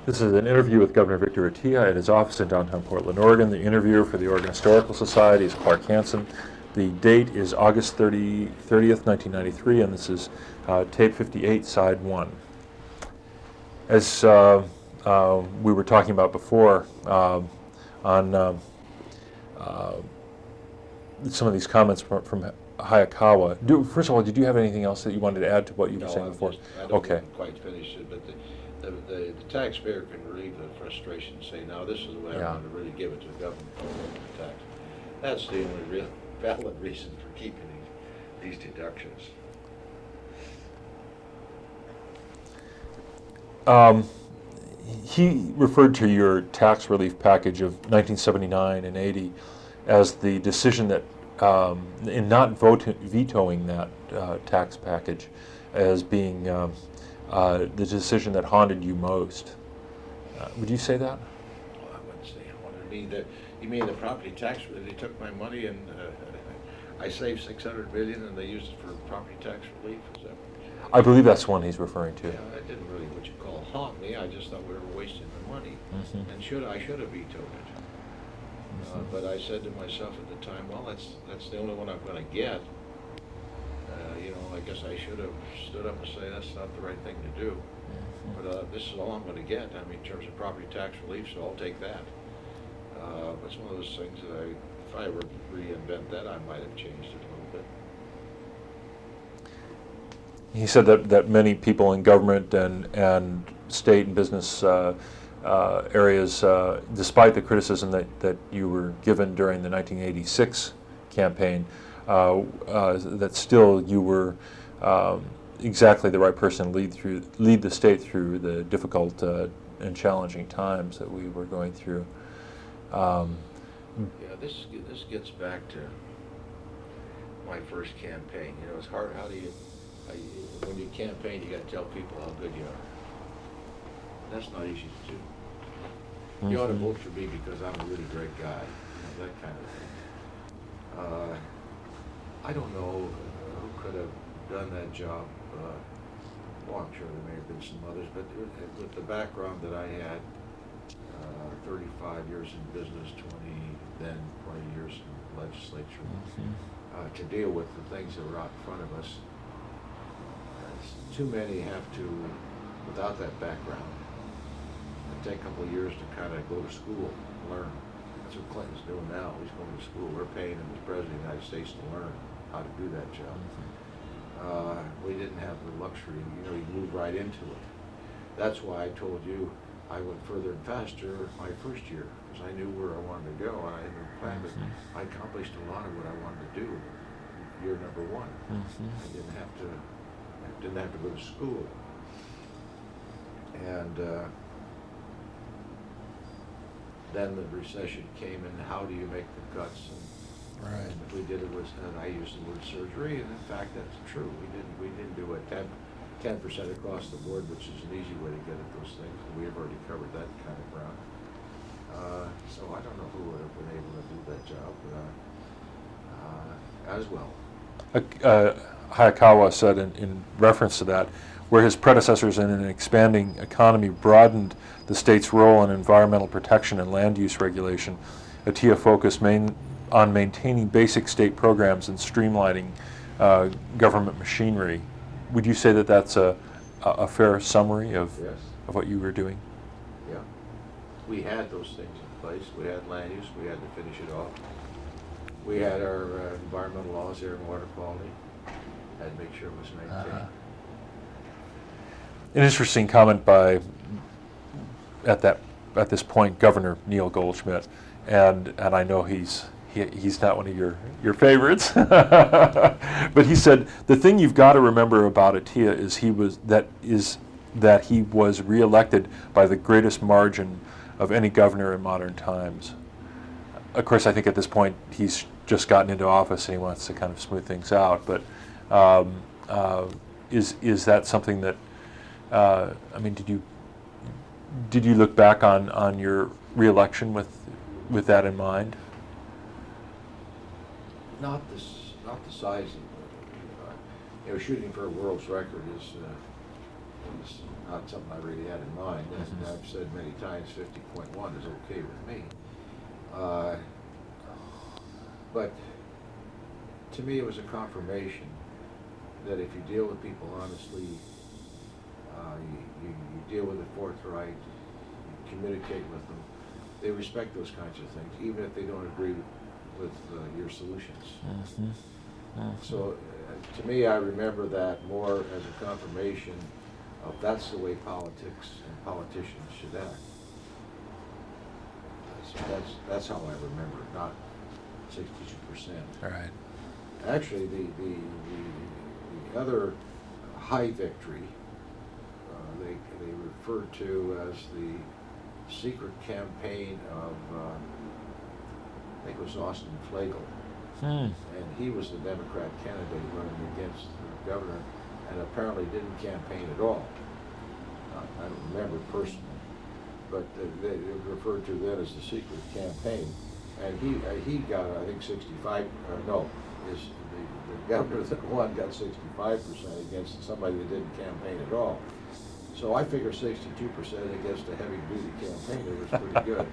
This is an interview with Governor Victor Atiyeh at his office in downtown Portland, Oregon. The interviewer for the Oregon Historical Society is Clark Hansen. The date is August 30th, 1993, and this is tape 58, side 1. As we were talking about before on some of these comments from Hayakawa. First of all, did you have anything else that you wanted to add to what you were saying before? I don't quite finish it, but the taxpayer can relieve the frustration and say, now this is the way I'm going to really give it to the government for the tax. That's the only real valid reason for keeping these deductions. He referred to your tax relief package of 1979 and 80 as the decision that, in not vetoing that tax package, as being the decision that haunted you most. Would you say that? Well, I wouldn't say haunted. You mean the property tax? They took my money and I saved $600 million, and they used it for property tax relief. Is that? I believe that's the one he's referring to. Yeah, that didn't really what you call haunt me. I just thought we were wasting the money, and I should have vetoed it. But I said to myself at the time, well, that's the only one I'm going to get. I guess I should have stood up and say that's not the right thing to do. But this is all I'm going to get. I mean, in terms of property tax relief, so I'll take that. But it's one of those things that if I were to reinvent that, I might have changed it a little bit. He said that many people in government and state and business areas, despite the criticism that you were given during the 1986 campaign, that still you were exactly the right person to lead the state through the difficult and challenging times that we were going through. This gets back to my first campaign. It's hard. When you campaign, you got to tell people how good you are. That's not easy to do. You ought to vote for me because I'm a really great guy. That kind of thing. I don't know who could have done that job. Well, I'm sure there may have been some others, but with the background that I had, 35 years in business, 20 years in the legislature, to deal with the things that were out in front of us. Too many have to, without that background, take a couple of years to kind of go to school and learn. That's what Clinton's doing now. He's going to school. We're paying him as President of the United States to learn how to do that job. We didn't have the luxury, you move right into it. That's why I told you I went further and faster my first year, because I knew where I wanted to go. I had a plan, but I accomplished a lot of what I wanted to do year number one. I didn't have to go to school. And then the recession came, and how do you make the cuts? And if we did it was, and I used the word surgery, and in fact that's true. We didn't do a 10% across the board, which is an easy way to get at those things. We have already covered that kind of ground. So I don't know who would have been able to do that job as well. Hayakawa said in reference to that, where his predecessors in an expanding economy broadened the state's role in environmental protection and land use regulation, Atiyeh focused on maintaining basic state programs and streamlining government machinery. Would you say that that's a fair summary of what you were doing? Yeah. We had those things in place. We had land use. We had to finish it off. We had our environmental laws, air and water quality. Had to make sure it was maintained. An interesting comment by, at this point, Governor Neil Goldschmidt, and I know he's not one of your favorites, but he said the thing you've got to remember about Atiyeh is that he was reelected by the greatest margin of any governor in modern times. Of course, I think at this point he's just gotten into office and he wants to kind of smooth things out. But is that something that did you look back on your reelection with that in mind? Not the size of shooting for a world's record is is not something I really had in mind. And I've said many times 50.1 is okay with me. But to me, it was a confirmation that if you deal with people honestly, you deal with it forthright, you communicate with them, they respect those kinds of things, even if they don't agree with your solutions. So to me, I remember that more as a confirmation of that's the way politics and politicians should act. That's how I remember it, not 62%. All right. Actually, the other high victory, they referred to as the secret campaign of, I think it was Austin Flagle. And he was the Democrat candidate running against the governor, and apparently didn't campaign at all. I don't remember personally, but they referred to that as the secret campaign. And he got, I think, 65. No, the governor that won got 65% against somebody that didn't campaign at all. So I figure 62% against a heavy-duty campaigner was pretty good.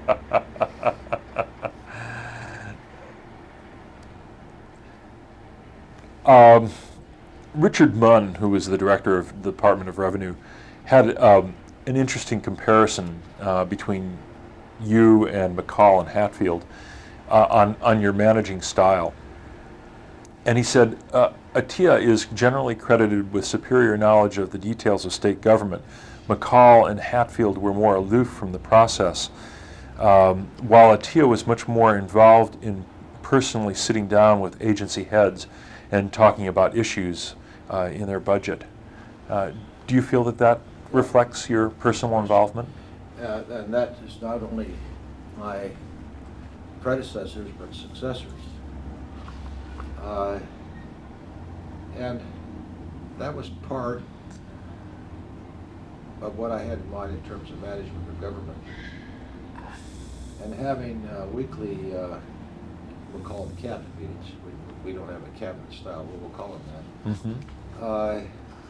Richard Munn, who was the director of the Department of Revenue, had an interesting comparison between you and McCall and Hatfield on your managing style. And he said, Atiyeh is generally credited with superior knowledge of the details of state government. McCall and Hatfield were more aloof from the process, while Atiyeh was much more involved in personally sitting down with agency heads and talking about issues in their budget. Do you feel that that reflects your personal involvement? And that is not only my predecessors, but successors. And that was part of what I had in mind in terms of management of government. And having weekly, we'll call them cabinet meetings. We don't have a cabinet style, but we'll call them that.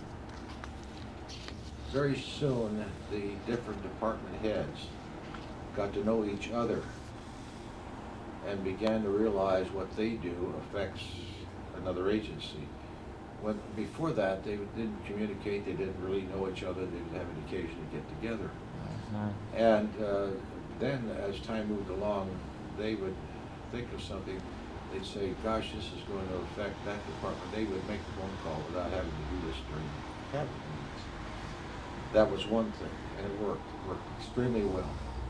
Very soon, the different department heads got to know each other and began to realize what they do affects another agency. Before that, they didn't communicate, they didn't really know each other, they didn't have an occasion to get together. And then as time moved along, they would think of something, they'd say, gosh, this is going to affect that department. They would make the phone call without having to do this during cabinet meetings. That was one thing, and it worked extremely well.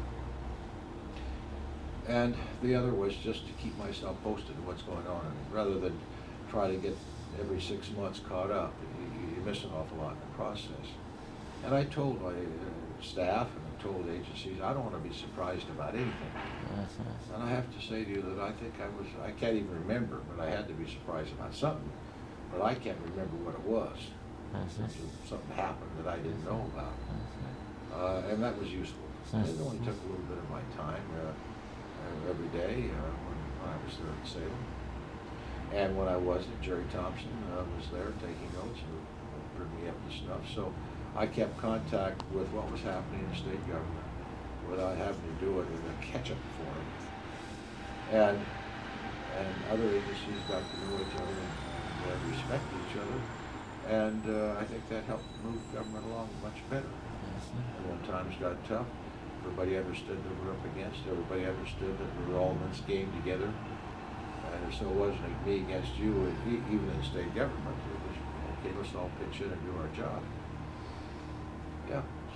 And the other was just to keep myself posted on what's going on, rather than try to get every 6 months caught up. You miss an awful lot in the process. And I told my staff and I told agencies, I don't want to be surprised about anything. And I have to say to you that I think I can't even remember, but I had to be surprised about something, but I can't remember what it was. Something happened that I didn't know about. And that was useful. It only took a little bit of my time every day when I was there at Salem. And when I wasn't, Jerry Thompson was there taking notes and bring me up to snuff. So I kept contact with what was happening in the state government without having to do it in a catch-up form. And other agencies got to know each other and respect each other. And I think that helped move government along much better. And when times got tough, everybody understood that we were up against. Everybody understood that we were all in this game together. And so it wasn't like me against you, even in state government. It was, okay, let's all pitch in and do our job. Yeah, it's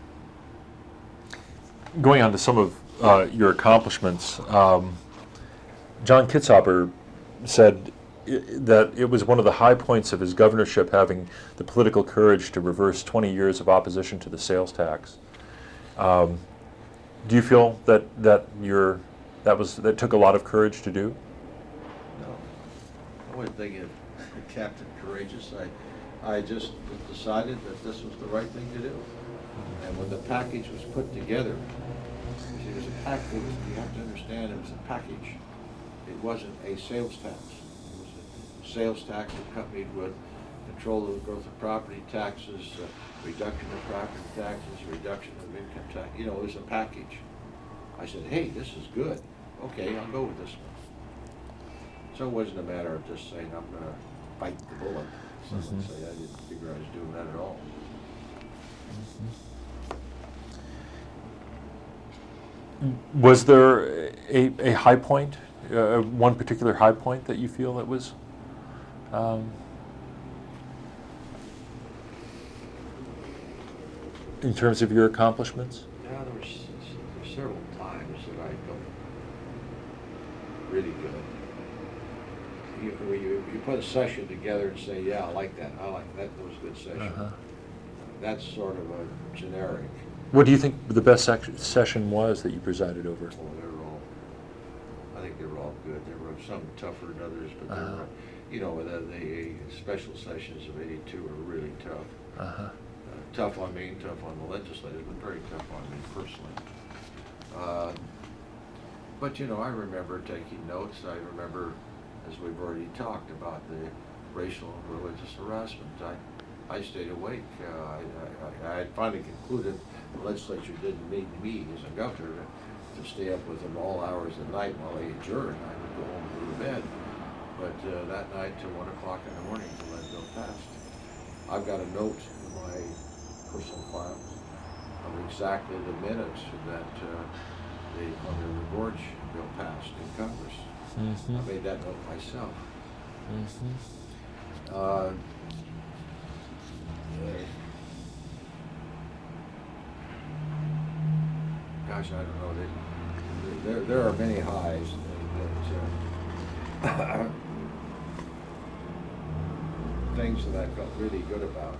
good. Going on to some of your accomplishments, John Kitzhaber said that it was one of the high points of his governorship having the political courage to reverse 20 years of opposition to the sales tax. Do you feel that took a lot of courage to do? No, I wouldn't think of Captain Courageous. I just decided that this was the right thing to do. And when the package was put together, it was a package. You have to understand, it was a package. It wasn't a sales tax. It was a sales tax accompanied with control of the growth of property taxes, reduction of property taxes, reduction of income tax. You know, it was a package. I said, hey, this is good. Okay, I'll go with this one. So it wasn't a matter of just saying, I'm going to bite the bullet. Someone say, I didn't figure I was doing that at all. Was there a high point, one particular high point that you feel that was in terms of your accomplishments? Yeah, there were several times that I felt really good. You put a session together and say, yeah, I like that. I like that. That was a good session. That's sort of a generic. What do you think the best session was that you presided over? Oh, I think they were all good. There were some tougher than others, but there were, you know, the special sessions of '82 were really tough. Tough on me, tough on the legislators, but very tough on me personally. But, you know, I remember taking notes. I remember, as we've already talked about, the racial and religious harassment. I stayed awake. I had finally concluded the legislature didn't need me as a governor to stay up with them all hours of the night while they adjourned. I would go home and go to bed. But that night till 1 o'clock in the morning till that bill passed. I've got a note in my personal files of exactly the minutes that when the Gorge bill passed in Congress. I made that note myself. Gosh, I don't know. There are many highs that things that I felt really good about.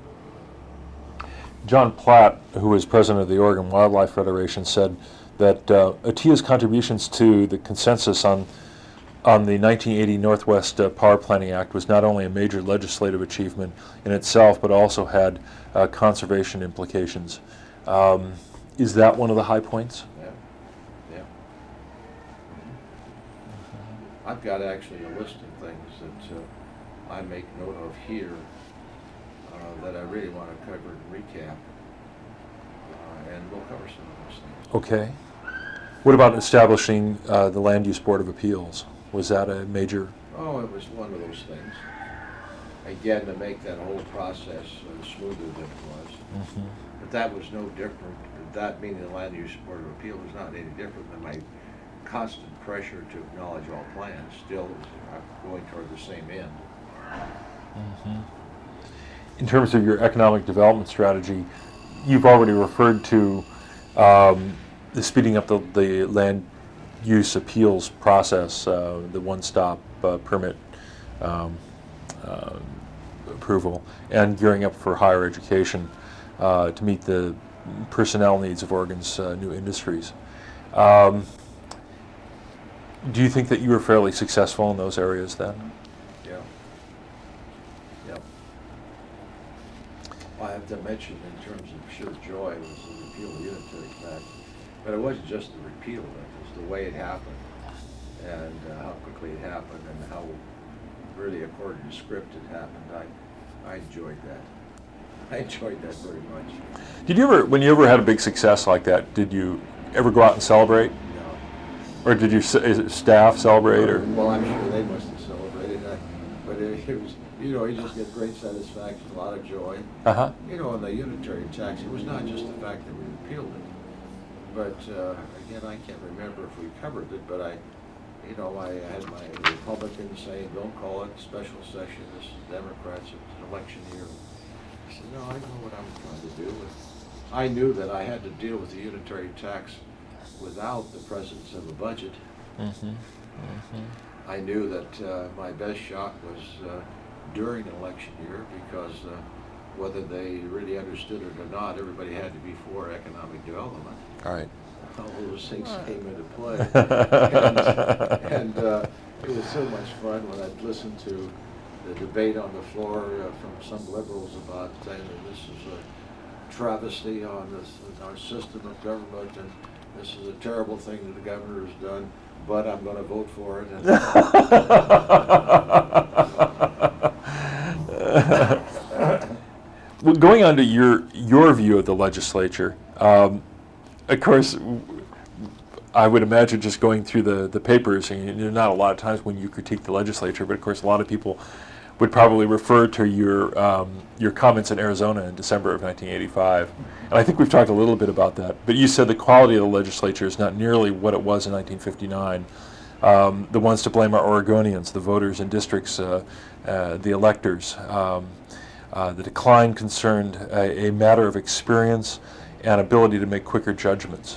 John Platt, who was president of the Oregon Wildlife Federation, said that ATIA's contributions to the consensus on the 1980 Northwest Power Planning Act was not only a major legislative achievement in itself, but also had conservation implications. Is that one of the high points? Yeah. I've got actually a list of things that I make note of here that I really want to cover and recap, and we'll cover some of those things. Okay. What about establishing the Land Use Board of Appeals? Was that a major? Oh, it was one of those things. Again, to make that whole process smoother than it was. But that was no different. That meaning the Land Use Board of Appeals was not any different than my constant pressure to acknowledge all plans. Still going toward the same end. In terms of your economic development strategy, you've already referred to the speeding up the land use appeals process, the one-stop permit approval, and gearing up for higher education to meet the personnel needs of Oregon's new industries. Do you think that you were fairly successful in those areas then? Yeah. I have to mention, in terms of sheer joy, was the repeal of the unitary tax. But it wasn't just the repeal of it, it was the way it happened, and how quickly it happened, and how really according to script it happened. I enjoyed that. I enjoyed that very much. Did you ever, when you ever had a big success like that, did you ever go out and celebrate? No. Or did your staff celebrate? Or? Well, I'm sure they must have celebrated. But it was, you know, you just get great satisfaction, a lot of joy. You know, on the unitary tax, it was not just the fact that we repealed it. But again, I can't remember if we covered it, but I had my Republicans saying, don't call it special session, this is Democrats, it's an election year. I said, no, I know what I'm trying to do. I knew that I had to deal with the unitary tax without the presence of a budget. I knew that my best shot was during an election year, because whether they really understood it or not, everybody had to be for economic development. All right. All those things came into play. and it was so much fun when I'd listen to the debate on the floor from some liberals about saying that this is a travesty on our system of government, and this is a terrible thing that the governor has done, but I'm going to vote for it. And Well, going on to your view of the legislature, of course, I would imagine just going through the papers, and there are not a lot of times when you critique the legislature, but of course a lot of people would probably refer to your comments in Arizona in December of 1985. And I think we've talked a little bit about that. But you said the quality of the legislature is not nearly what it was in 1959. The ones to blame are Oregonians, the voters in districts, the electors. The decline concerned a matter of experience and ability to make quicker judgments.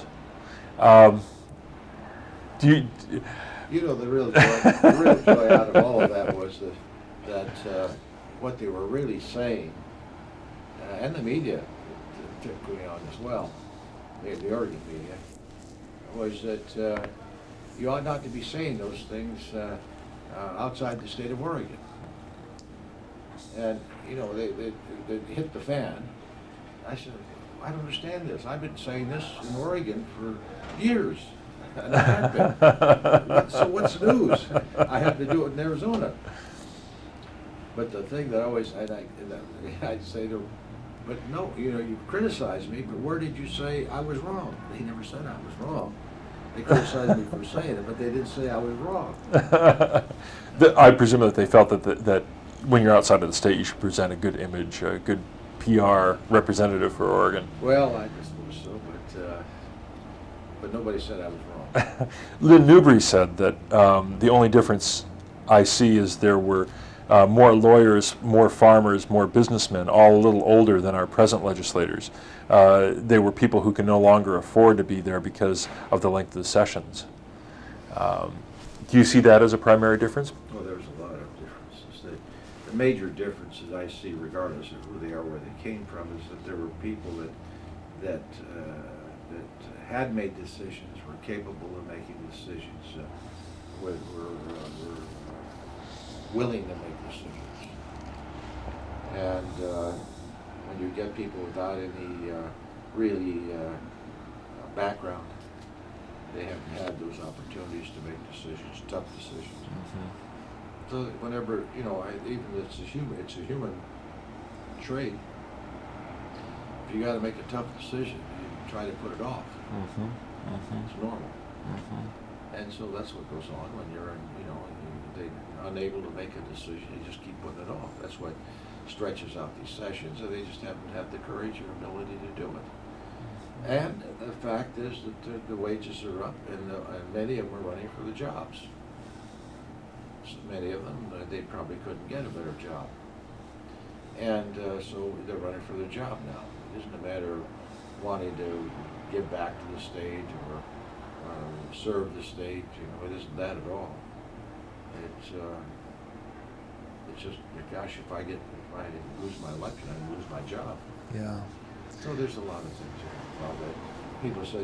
The real joy out of all of that was that what they were really saying, and the media took on as well, the Oregon media, was that you ought not to be saying those things outside the state of Oregon. And, they hit the fan. I said, I don't understand this. I've been saying this in Oregon for years. And I have been. So what's news? I have to do it in Arizona. But the thing that I'd say to them, but no, you criticized me, but where did you say I was wrong? They never said I was wrong. They criticized me for saying it, but they didn't say I was wrong. I presume that they felt that when you're outside of the state, you should present a good image, a good PR representative for Oregon. Well, I just suppose so, but nobody said I was wrong. Lynn Newbury said that the only difference I see is there were more lawyers, more farmers, more businessmen, all a little older than our present legislators. They were people who can no longer afford to be there because of the length of the sessions. Do you see that as a primary difference? Well, there's a lot of differences. The major differences I see, regardless of who they are, where they came from, is that there were people that had made decisions, were capable of making decisions, were willing to make decisions. And when you get people without any really background, they haven't had those opportunities to make decisions, tough decisions. Mm-hmm. So whenever, even it's a human trait. If you got to make a tough decision, you try to put it off. Mm-hmm. Mm-hmm. It's normal. Mm-hmm. And so that's what goes on when you're, they're unable to make a decision. You just keep putting it off. That's what stretches out these sessions, and they just haven't had the courage or ability to do it. And the fact is that the wages are up, and many of them are running for the jobs. So many of them, they probably couldn't get a better job. And so they're running for their job now. It isn't a matter of wanting to give back to the state or serve the state. It isn't that at all. It's just, gosh, if I lose my election, I lose my job. Yeah. So there's a lot of things here. Well, that people said,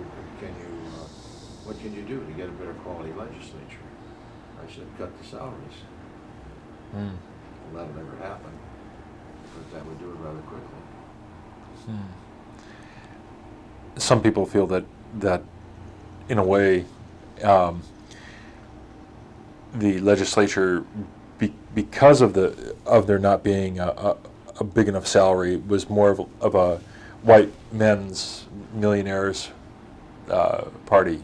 what can you do to get a better quality legislature? I said, cut the salaries. Well, that'll never happen, but that would do it rather quickly. Some people feel that in a way, the legislature, because of there not being a big enough salary, was more of a white men's millionaires party.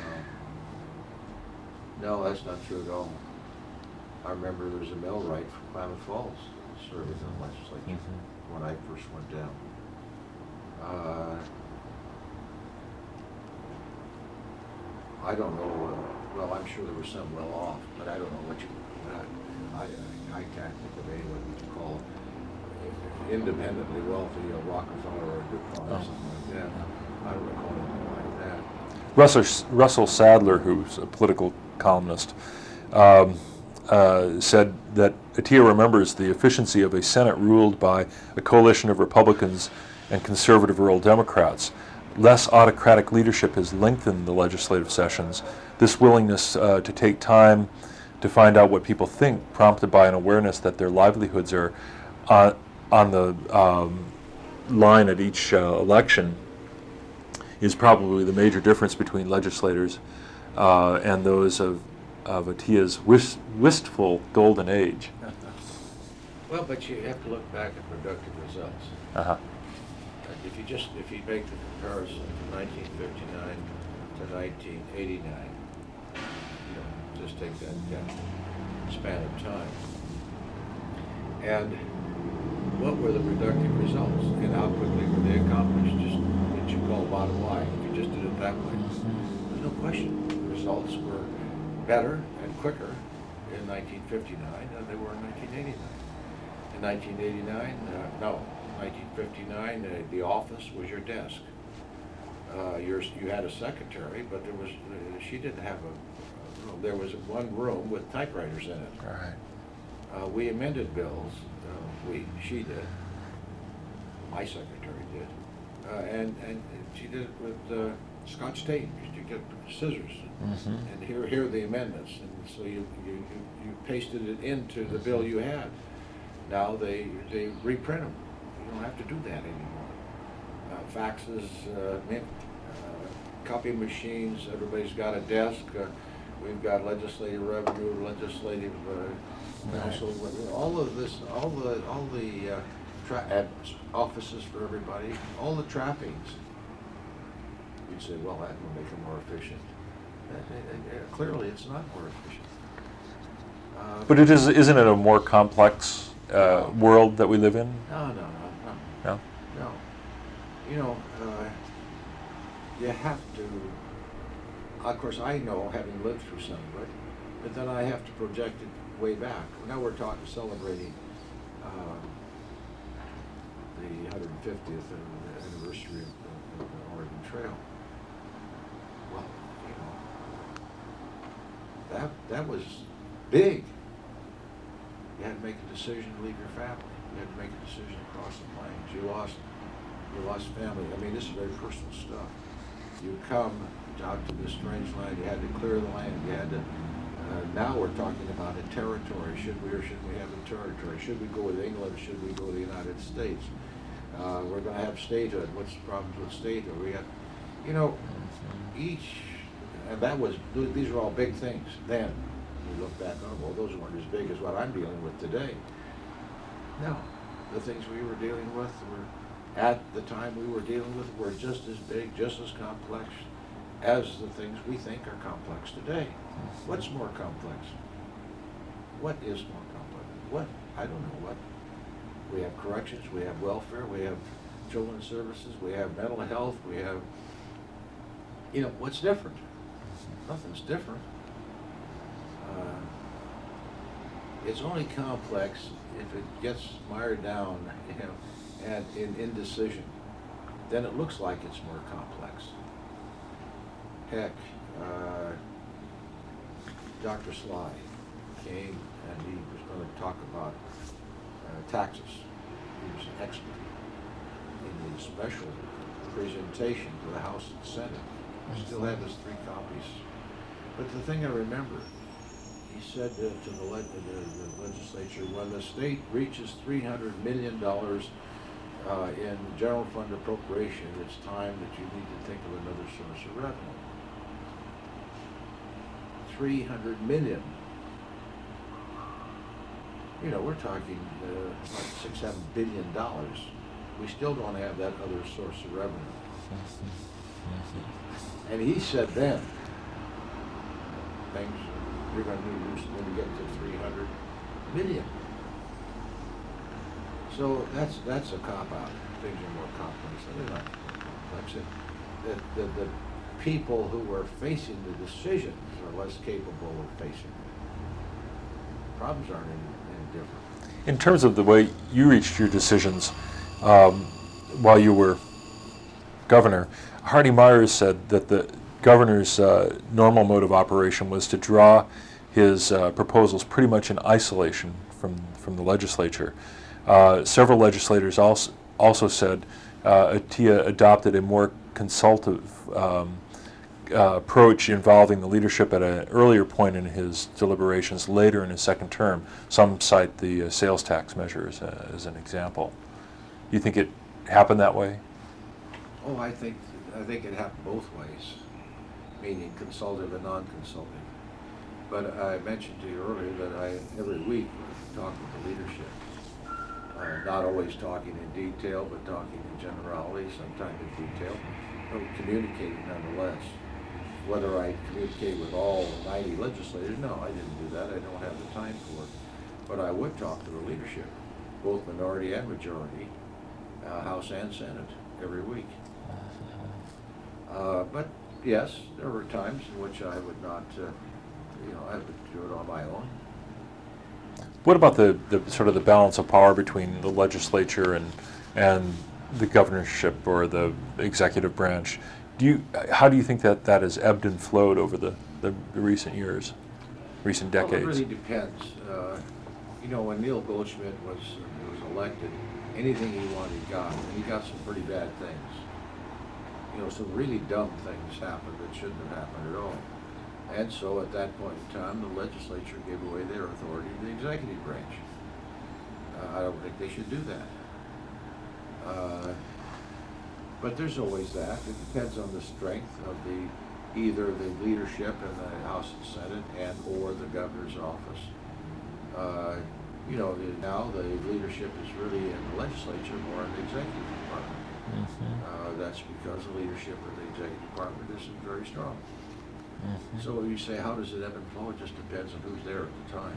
No, that's not true at all. I remember there was a millwright from Klamath Falls serving in the legislature when I first went down. I don't know. Well, I'm sure there were some well off, but I don't know what I can't think of anyone you could call independently wealthy, a Rockefeller or a DuPont or something like that. I don't recall anything like that. Russell Sadler, who's a political columnist, said that Atiyeh remembers the efficiency of a Senate ruled by a coalition of Republicans and conservative rural Democrats. Less autocratic leadership has lengthened the legislative sessions. This willingness to take time to find out what people think, prompted by an awareness that their livelihoods are on the line at each election, is probably the major difference between legislators and those of Atiyeh's wistful golden age. Well, but you have to look back at productive results. Uh-huh. If you make the comparison from 1959 to 1989, just take that span of time. And what were the productive results, and how quickly were they accomplished? Just what you call bottom line. If you just did it that way, there's no question. The results were better and quicker in 1959 than they were in 1989. In 1959, the office was your desk. You had a secretary, but she didn't have there was one room with typewriters in it. Right. We amended bills. She did. My secretary did, and she did it with Scotch tape. You get scissors, and here are the amendments, and so you pasted it into the bill you had. Now they reprint them. You don't have to do that anymore. Faxes, copy machines. Everybody's got a desk. We've got legislative revenue, legislative council. All of this, all the offices for everybody, all the trappings. You'd say, well, that will make them more efficient. Clearly, it's not more efficient. But isn't it a more complex world that we live in? No. You have to, of course I know, having lived through some of it, but then I have to project it way back. Now we're celebrating the 150th anniversary of the Oregon Trail. Well, that was big. You had to make a decision to leave your family. You had to make a decision to cross the plains. You lost family. I mean, this is very personal stuff. You come out to this strange land. You had to clear the land. You had to. Now we're talking about a territory. Should we or shouldn't we have a territory? Should we go with England? Should we go with the United States? We're going to have statehood. What's the problems with statehood? We have, and these are all big things then. We look back on, well, those weren't as big as what I'm dealing with today. No, the things we were dealing with at the time we were dealing with were just as big, just as complex as the things we think are complex today. What's more complex? What is more complex? What? I don't know what. We have corrections, we have welfare, we have children's services, we have mental health, we have, what's different? Nothing's different. It's only complex if it gets mired down, and in indecision. Then it looks like it's more complex. Heck, Dr. Sly came and he was going to talk about taxes. He was an expert in the special presentation to the House and Senate. I still have his 3 copies. But the thing I remember, he said to the legislature, when the state reaches $300 million in general fund appropriation, it's time that you need to think of another source of revenue. $300 million. We're talking like $6-7 billion. We still don't have that other source of revenue. And he said then, things you're going to need when you get to 300 million. So that's a cop-out. Things are more complex. They're not complex. The people who are facing the decisions are less capable of facing them. Problems aren't any different. In terms of the way you reached your decisions while you were governor, Hardy Myers said that the governor's normal mode of operation was to draw his proposals pretty much in isolation from the legislature. Several legislators also said Atiyeh adopted a more consultative approach involving the leadership at an earlier point in his deliberations, later in his second term. Some cite the sales tax measure as an example. Do you think it happened that way? Oh, I think it happened both ways, meaning consultative and non-consultative. But I mentioned to you earlier that I every week talk with the leadership, Not always talking in detail, but talking in generality, sometimes in detail, but communicating nonetheless. Whether I communicate with all 90 legislators, no, I didn't do that. I don't have the time for it. But I would talk to the leadership, both minority and majority, House and Senate, every week. But yes, there were times in which I would not, I would do it on my own. What about the sort of the balance of power between the legislature and the governorship or the executive branch? How do you think that has ebbed and flowed over the recent years, recent decades? Well, it really depends. When Neil Goldschmidt was elected, anything he wanted he got, and he got some pretty bad things. Some really dumb things happened that shouldn't have happened at all. And so at that point in time, the legislature gave away their authority to the executive branch. I don't think they should do that. But there's always that. It depends on the strength of either the leadership in the House and Senate and or the governor's office. Now the leadership is really in the legislature more in the executive department. Mm-hmm. That's because the leadership of the executive department isn't very strong. Mm-hmm. So you say, how does it ebb and flow? It just depends on who's there at the time.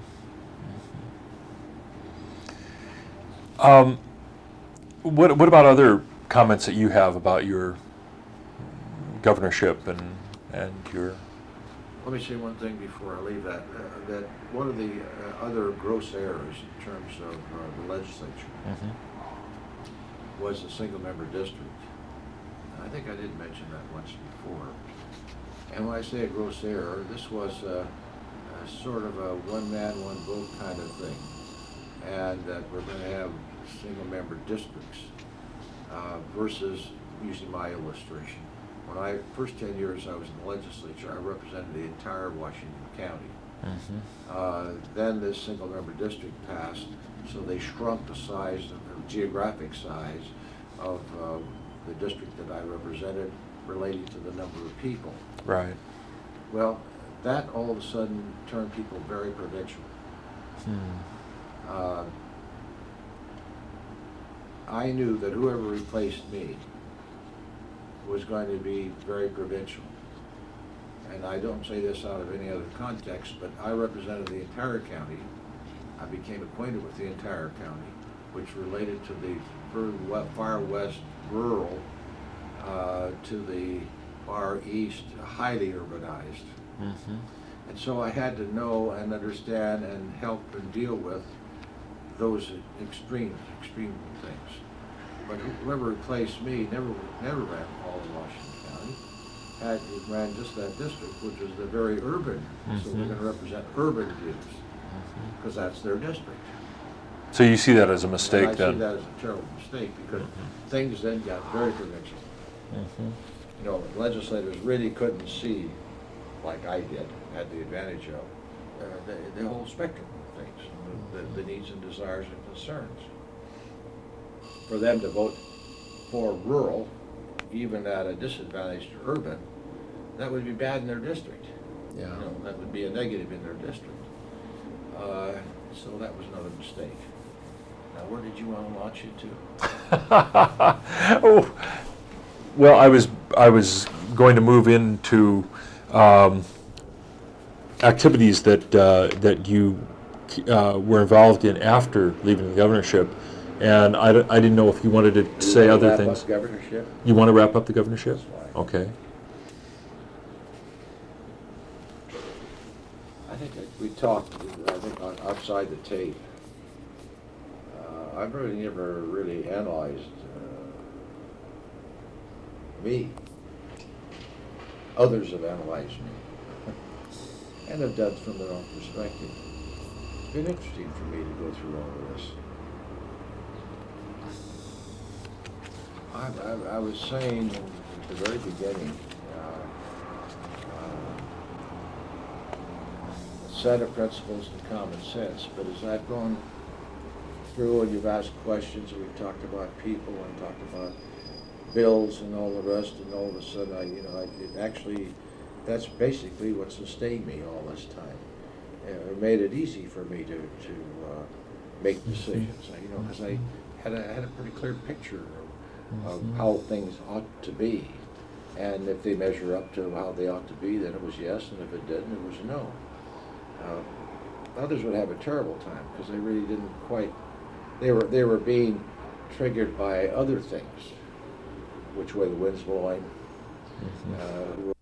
Mm-hmm. What about other comments that you have about your governorship and your... Let me say one thing before I leave that. That one of the other gross errors in terms of the legislature was the single-member district. I think I did mention that once before. And when I say a gross error, this was a sort of a one-man, one-vote kind of thing. And that we're going to have single-member districts versus, using my illustration, when I first 10 years I was in the legislature, I represented the entire Washington County. Then this single-member district passed, so they shrunk the size, the geographic size of the district that I represented relating to the number of people. Right. Well, that all of a sudden turned people very provincial. I knew that whoever replaced me was going to be very provincial. And I don't say this out of any other context, but I represented the entire county. I became acquainted with the entire county, which related to the far west rural to the far east highly urbanized. And so I had to know and understand and help and deal with those extreme things. But whoever replaced me never ran all of Washington County. It ran just that district, which was the very urban. So we're going to represent urban views because that's their district. So you see that as a mistake I then? see that as a terrible mistake because things then got very provincial. Legislators really couldn't see, like I did, had the advantage of, the whole spectrum of things, the needs and desires and concerns. For them to vote for rural, even at a disadvantage to urban, that would be bad in their district. Yeah. That would be a negative in their district. So that was another mistake. Now, where did you want to launch it to? Oh, well, I was going to move into activities that you were involved in after leaving the governorship, and I didn't know if you wanted to say other things. Wrap up governorship? You want to wrap up the governorship? That's fine. Okay. I think we talked, outside the tape. I've really never really analyzed me. Others have analyzed me and have done from their own perspective. It's been interesting for me to go through all of this. I was saying at the very beginning, a set of principles and common sense, but as I've gone through and you've asked questions and we've talked about people and talked about bills and all the rest, and all of a sudden that's basically what sustained me all this time. It made it easy for me to make decisions. You know, because I had a pretty clear picture of how things ought to be. And if they measure up to how they ought to be, then it was yes, and if it didn't, it was no. Others would have a terrible time because they really didn't quite. They were being triggered by other things, which way the wind's blowing,